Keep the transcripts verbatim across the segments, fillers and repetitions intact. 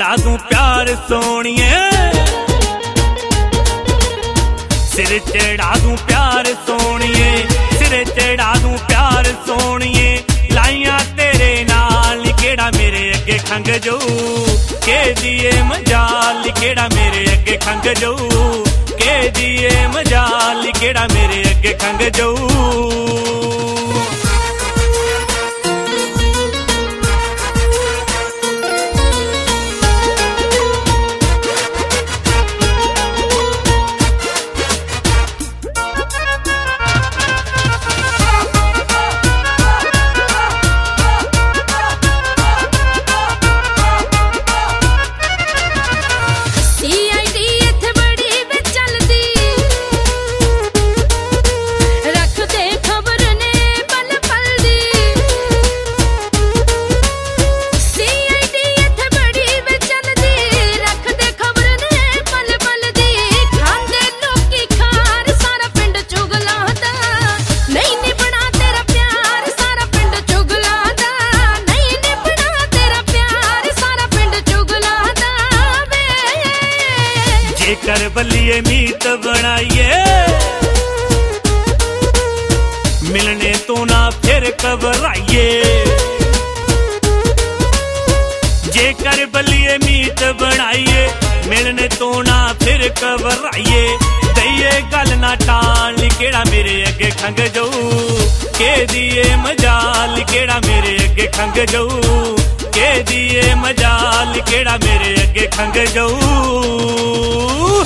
चढ़ा दूं प्यार सोनिए, सिर चढ़ा दूं प्यार सोनिए, सिर चढ़ा दूं प्यार सोनिए। लाइया तेरे नाल केड़ा मेरे अगे खंग जाऊ, के दिए मजाल केड़ा मेरे अगे खंग जाऊ, के दिए मजाल केड़ा मेरे अगे खंग जाऊ। कर बलिए मीत बनाइए, मिलने तो ना फिर घबराइए। जे कर बलिए मीत बनाइए, मिलने तो ना फिर घबराइए। दइए गल ना टाल केड़ा मेरे अगे खंग जाऊ, के दिए मजाल केड़ा मेरे अगे खंग जाऊ, के दिए मजाल केड़ा मेरे अगे खंग जाऊ।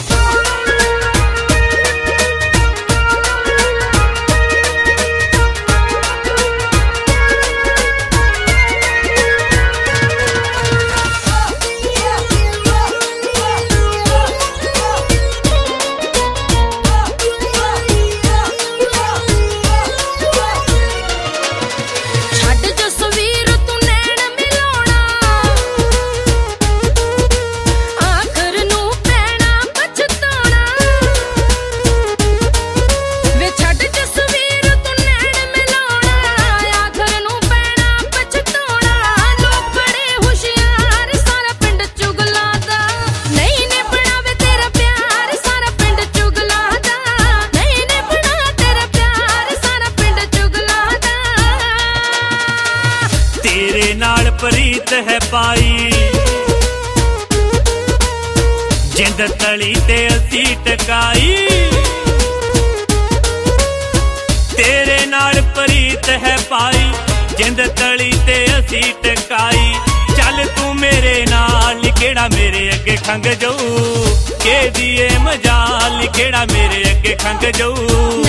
तेरे नाल प्रीत है पाई, जिंद तली ते असी टकाई। तेरे नाल प्रीत है पाई, जिंद तली ते असी टकाई। चल तू मेरे नाल केड़ा मेरे अगे खंग जाऊ, के दिए मजाल केड़ा मेरे अगे खंग जाऊ।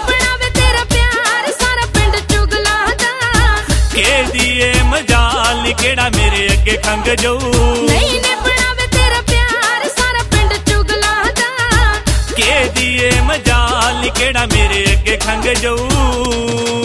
के दिए मजाल केड़ा मेरे अगे खंग जाऊ, नहीं ने बनावे तेरा प्यार सारा पिंड चुगला दा। के दिए मजाल केड़ा मेरे अगे खंग जाऊ।